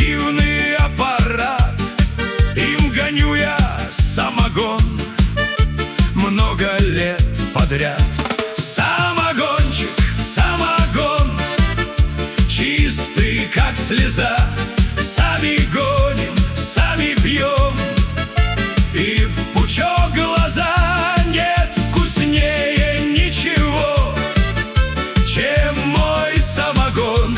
реактивный аппарат. Им гоню я самогон много лет подряд. Самогончик, самогон, чистый, как слеза. Сами гоним, сами пьем, и в пучок глаза. Нет вкуснее ничего, чем мой самогон.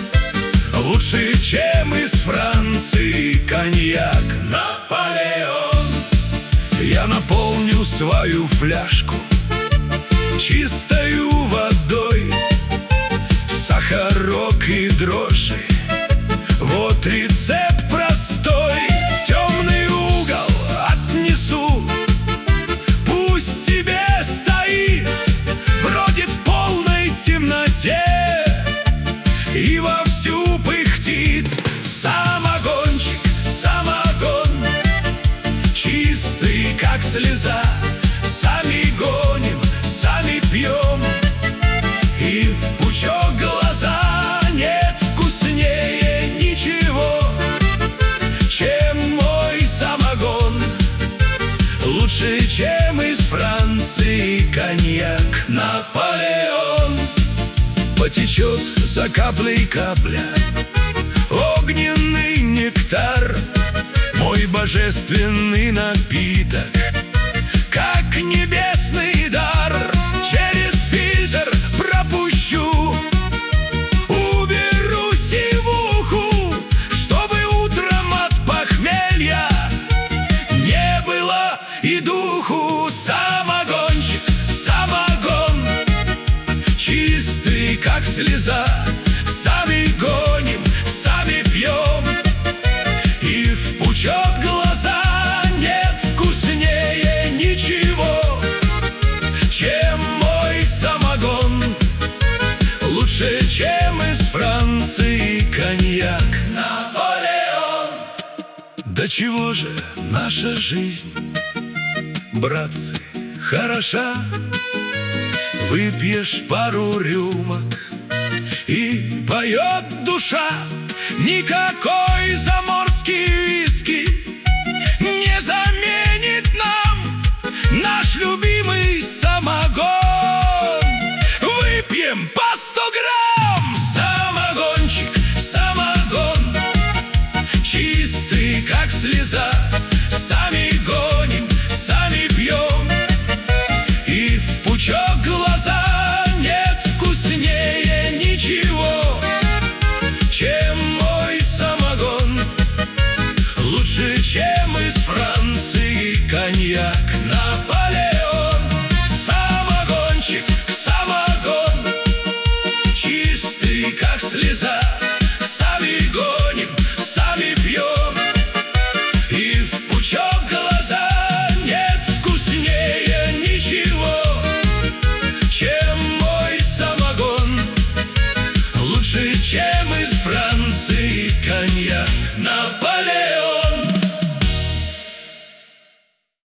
Лучше, чем из Франции коньяк Наполеон. Я наполню свою фляжку чистою водой, сахарок и дрожжи. Вот рецепт простой. В темный угол отнесу, пусть себе стоит, бродит в полной темноте и вовсю пыхтит. Самогончик, самогон, чистый, как слеза. Сами гоним, сами пьем, и в пучок глаза. Нет вкуснее ничего, чем мой самогон. Лучше, чем из Франции коньяк Наполеон. Потечет за каплей капля, огненный нектар, мой божественный напиток, как небесный дар. Через фильтр пропущу, уберу сивуху, чтобы утром от похмелья не было и духу. Самогончик, самогон, чистый, как слеза. Сами гоним, сами пьем, и в пучок глаза. Нет вкуснее ничего, чем мой самогон. Лучше, чем из Франции коньяк Наполеон. Да чего же наша жизнь, братцы, хороша? Выпьешь пару рюмок, и поет душа. Никакой заморский виски не заменит нам наш любимый самогон. Выпьем по 100 грамм. Самогончик, самогон, чистый, как слеза.